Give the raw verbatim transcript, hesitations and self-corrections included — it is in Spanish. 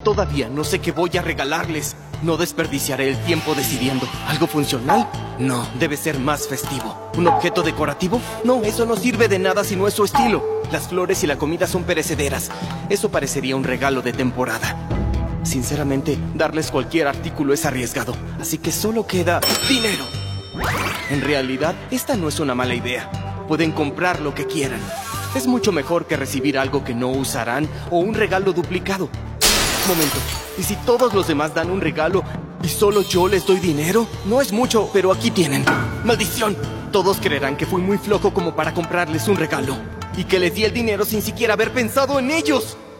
Todavía no sé qué voy a regalarles. No desperdiciaré el tiempo decidiendo. ¿Algo funcional? No, debe ser más festivo. ¿Un objeto decorativo? No, eso no sirve de nada si no es su estilo. Las flores y la comida son perecederas. Eso parecería un regalo de temporada. Sinceramente, darles cualquier artículo es arriesgado. Así que solo queda dinero. En realidad, esta no es una mala idea. Pueden comprar lo que quieran. Es mucho mejor que recibir algo que no usarán o un regalo duplicado. Momento, ¿y si todos los demás dan un regalo y solo yo les doy dinero? No es mucho, pero aquí tienen. ¡Maldición! Todos creerán que fui muy flojo como para comprarles un regalo y que les di el dinero sin siquiera haber pensado en ellos.